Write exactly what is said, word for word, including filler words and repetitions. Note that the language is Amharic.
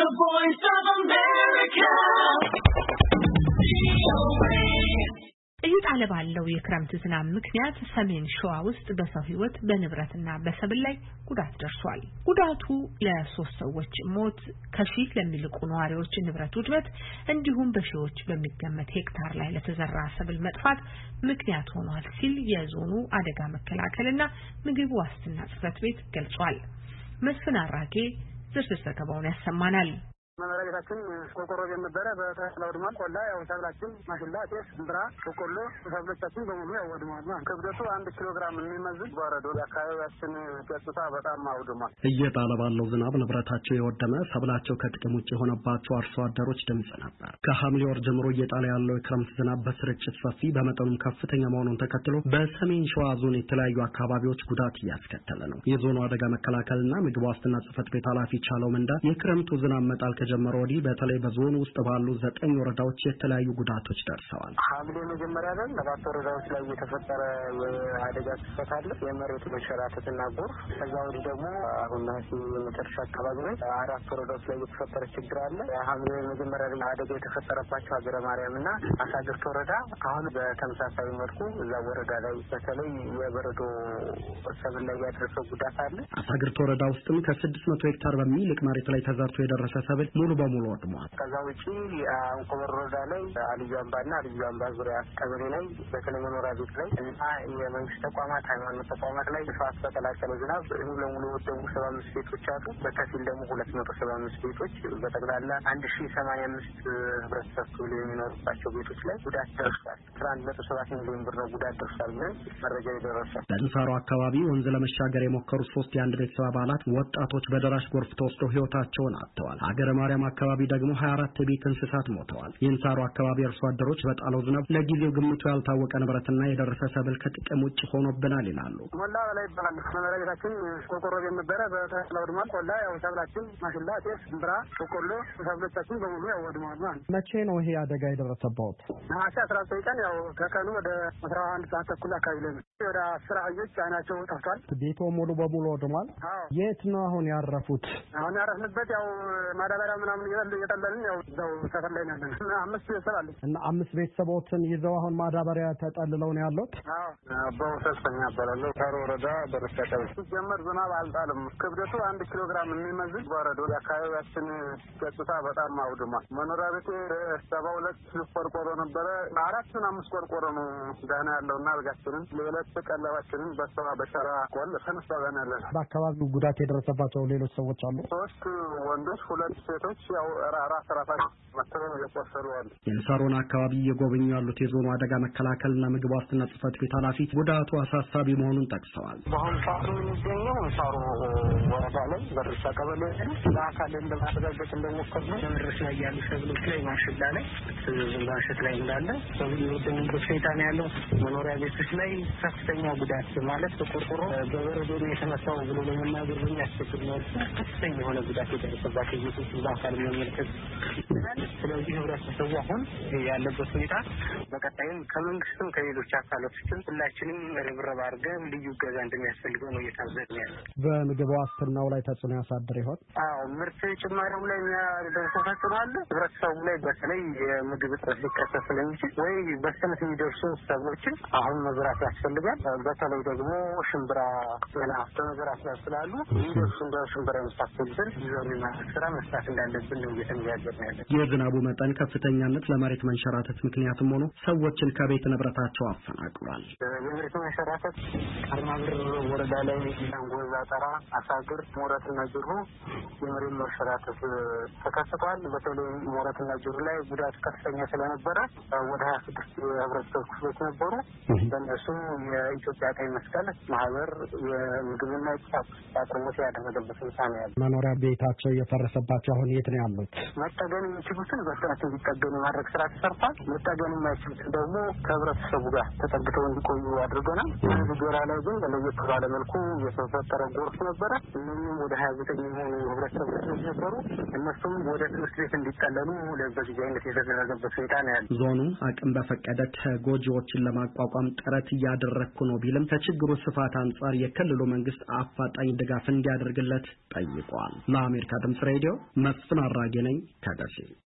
The Voice of America. እየጣለ ባለው የክረምት ዝናብ ምክንያት ሰሜን ሸዋ ውስጥ በሰው ህይወት በንብረትና በሰብል ላይ ጉዳት ደርሷል። ጉዳቱ ለሶስት ሰዎች ሞት፣ ከሺህ ለሚልቁ ነዋሪዎች ንብረት ውድመት እንዲሁም በሺዎች በሚገመት ሄክታር ላይ ለተዘራ ሰብል መጥፋት ምክንያት ሆኗል ሲል የዞኑ አደጋ መከላከልና ምግብ ዋስትና ጽሕፈት ቤት ገልጿል። መስፍን አራጌ ዝርዝር ዘገባውን ያሰማናል። መመረጋችን ቆቆሮ የነበረ በተላው ድማል ቆላ ያው ሰብላችን ማሽላ ጤፍ ብራ ቆቆሎ ሰብሎቻችን በሙሉ ያው ወድሟል። ክብደቱ አንድ ኪሎ ግራም የሚመዝን በረዶ አካባቢያችን ገጽታ በጣም አውድሟል። እየጣለ ባለው ዝናብ ንብረታቸው የወደመ ሰብላቸው ከጥቅም ውጭ የሆነባቸው አርሶ አደሮች ድምጽ ነበር። ከሐምሌ ወር ጀምሮ እየጣለ ያለው የክረምት ዝናብ በስርጭት ሰፊ በመጠኑም ከፍተኛ መሆኑን ተከትሎ በሰሜን ሸዋ ዞን የተለያዩ አካባቢዎች ጉዳት እያስከተለ ነው። የዞኑ አደጋ መከላከልና ምግብ ዋስትና ጽሕፈት ቤት ኃላፊ ቻለው መንዳ የክረምቱ ዝናብ መጣል ጀመረ ወዲህ በተለይ በዞኑ ውስጥ ባሉ ዘጠኝ ወረዳዎች የተለያዩ ጉዳቶች ደርሰዋል። ሐምሌ መጀመሪያ ላይ ሰባት ወረዳዎች ላይ የተፈጠረ የአደጋ ክስተት አለ። የመሬት መሸራተትና ጎርፍ። ከዛ ወዲህ ደግሞ አሁን ነሐሴ መጨረሻ አካባቢ ላይ አራት ወረዳዎች ላይ የተፈጠረ ችግር አለ። ሐምሌ መጀመሪያ ላይ አደጋ የተፈጠረባቸው ሀገረ ማርያምና አሳግርት ወረዳ አሁን በተመሳሳይ መልኩ እዛ ወረዳ ላይ በተለይ የበረዶ ሰብል ላይ ያደረሰው ጉዳት አለ። አሳግርት ወረዳ ውስጥም ከስድስት መቶ ሄክታር በሚልቅ መሬት ላይ ተዘርቶ የደረሰ ሰብል ሙሉ በሙሉ ወድሟል። ከዛ ውጪ አንኮበር ወረዳ ላይ አልዩ አምባና አልዩ አምባ ዙሪያ ቀበሌ ላይ በተለይ መኖሪያ ቤት ላይ እና የመንግስት ተቋማት ሃይማኖት ተቋማት ላይ ስፋት በተላቀለ ዝናብ ሙሉ ለሙሉ ወደሙ ሰባ አምስት ቤቶች አሉ። በከፊል ደግሞ ሁለት መቶ ሰባ አምስት ቤቶች በጠቅላላ አንድ ሺህ ሰማንያ አምስት ህብረተሰብ ክፍል የሚኖሩባቸው ቤቶች ላይ ጉዳት ደርሷል። አስራ አንድ ነጥብ ሰባት ሚሊዮን ብር ነው ጉዳት ደርሷል ብለን መረጃ ይደረሳል። በእንሳሮ አካባቢ ወንዝ ለመሻገር የሞከሩ ሶስት የአንድ ቤተሰብ አባላት ወጣቶች በደራሽ ጎርፍ ተወስደው ህይወታቸውን አጥተዋል። ሀገረ ማርያም አካባቢ ደግሞ ሀያ አራት የቤት እንስሳት ሞተዋል። የእንሳሮ አካባቢ አርሶ አደሮች በጣለው ዝናብ ለጊዜው ግምቱ ያልታወቀ ንብረትና የደረሰ ሰብል ከጥቅም ውጭ ሆኖብናል ይላሉ። ሞላ ላይ ይባላል። መመረጋችን ቆቆሮ የነበረ በተላው ድማል ቆላ ያው ሰብላችን ማሽላ ጤፍ ብራ ቆቆሎ ሰብሎቻችን በሙሉ ያው ወድሟል። መቼ ነው ይሄ አደጋ የደረሰበት? ነሐሴ አስራ ዘጠኝ ቀን ያው ከቀኑ ወደ አስራ አንድ ሰዓት ተኩል አካባቢ ላይ ወደ አስር አህዮች አይናቸው ጠፍቷል። ቤቶ ሙሉ በሙሉ ወድሟል። የት ነው አሁን ያረፉት? አሁን ያረፍንበት ያው ማዳበሪያ ምናምን ይላል እየጠለልን ያው እዛው ሰፈር ላይ ነን። አምስት ቤተሰብ አለ እና አምስት ቤተሰቦችን ይዘው አሁን ማዳበሪያ ተጠልለው ነው ያሉት። አዎ በወሰስተኛ ያባላለው ታሮ ወረዳ በረከታው ሲጀመር ዝናብ አልጣልም። ክብደቱ አንድ ኪሎ ግራም የሚመዝን በረዶ አካባቢያችን ገጽታ በጣም አውድሟል። መኖሪያ ቤት ሰባ ሁለት ቆርቆሮ ነበረ። አራትና አምስት ቆርቆሮ ነው ደህና ያለውና አልጋችንን ለሁለት ቀለባችንን በሰባ በሸራ ቆል ተነስተን ያለን። በአካባቢው ጉዳት የደረሰባቸው ሌሎች ሰዎች አሉ። ሶስት ወንዶች ሁለት ሴቶች ያው ራስ ራሳቸው መተው የቆሰሉ አሉ። የእንሳሮን አካባቢ እየጎበኙ ያሉት የዞኑ አደጋ መከላከልና ምግብ ዋስትና ጽሕፈት ቤት ኃላፊ ጉዳቱ አሳሳቢ መሆኑን ጠቅሰዋል። በአሁኑ ሰዓት የሚገኘው እንሳሮ ወረዳ ላይ በርሻ ቀበሌ ለአካል እንደማረጋገጥ እንደሞከርነው በመድረስ ላይ ያሉ ሰብሎች ላይ ማሽላ ላይ ዝንባሸት ላይ እንዳለ ሰብል የወደሙበት ሁኔታ ነው ያለው። መኖሪያ ቤቶች ላይ ከፍተኛ ጉዳት ማለት በቆርቆሮ በበረዶ የተመታው ብሎ ለመናገር የሚያስቸግር ነው። ከፍተኛ የሆነ ጉዳት የደረሰባቸው ቤቶች በአካል መመልከት። ስለዚህ ህብረተሰቡ አሁን ያለበት ሁኔታ በቀጣይም ከመንግስትም ከሌሎች አካላቶችም ሁላችንም ርብርብ አድርገን ልዩ እገዛ እንደሚያስፈልገው ነው እየታዘብን ያለው። በምግብ ዋስትናው ላይ ተጽዕኖ ያሳድር ይሆን? አዎ ምርት ጭማሪው ላይ የሚያደርሰው ተጽዕኖ አለ። ህብረተሰቡ ላይ በተለይ የምግብ እጥረት ሊከሰት ስለሚችል ወይ በሰነት የሚደርሱ ሰብሎችን አሁን መዝራት ያስፈልጋል። በተለይ ደግሞ ሽምብራ ገና በመዝራት ላይ ስላሉ የሚደርሱ እንደ ሽምብራ የመሳሰሉትን ይዘሩ የማድረግ ስራ መስራት እንዳለብን ነው እየተነጋገርን ያለን። የዝናቡ መጠን ከፍተኛነት ለመሬት መንሸራተት ምክንያትም ሆኖ ሰዎችን ከቤት ንብረታቸው አፈናቅሏል። የመሬት መንሸራተት አርማብር ወረዳ ላይ አንጎዛ ጠራ፣ አሳግር፣ ሞረትና ጅሩ የመሬት መንሸራተት ተከስቷል። በተለይ ሞረትና ጅሩ ላይ ጉዳት ከፍተኛ ስለነበረ ወደ ሀያ ስድስት የህብረተሰብ ክፍሎች ነበሩ። በእነሱ የኢትዮጵያ ቀይ መስቀል ማህበር የምግብና ቁሳቁስ አቅርቦት ያደረገበት ሁኔታ ነው ያለው። መኖሪያ ቤታቸው የፈረሰባቸው አሁን የት ነው ያሉት? መጠገን የሚችሉትን በስርዓት እንዲጠገኑ ማድረግ ስራ ተሰርቷል። መጠገን የማይችሉትን ደግሞ ከህብረተሰቡ ጋር ተጠግተው እንዲቆዩ አድርገናል። ዝገራ ላይ ግን ለየት ባለ መልኩ የተፈጠረ ጎርፍ ነበረ። እነዚህም ወደ ሀያ ዘጠኝ የሚሆኑ ህብረተሰብ ክፍሎች ነበሩ። እነሱም ወደ ትምህርት ቤት እንዲጠለሉ በጊዜያዊነት የተደረገበት ሁኔታ ነው ያለ። ዞኑ አቅም በፈቀደ ተጎጂዎችን ለማቋቋም ጥረት እያደረገ እያደረኩ ነው ቢልም ከችግሩ ስፋት አንጻር የክልሉ መንግስት አፋጣኝ ድጋፍ እንዲያደርግለት ጠይቋል። ለአሜሪካ ድምጽ ሬዲዮ መስፍን አራጌ ነኝ ከደሴ።